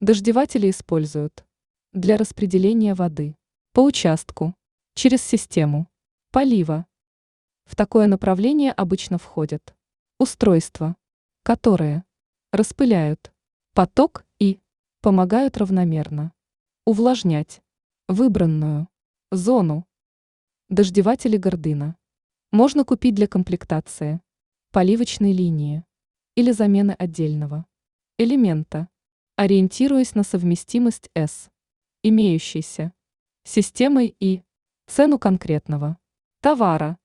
Дождеватели используют для распределения воды по участку, через систему полива. В такое направление обычно входят устройства, которые распыляют поток и помогают равномерно увлажнять выбранную зону. Дождеватели Гордына можно купить для комплектации поливочной линии или замены отдельного элемента, ориентируясь на совместимость с имеющейся системой и цену конкретного товара.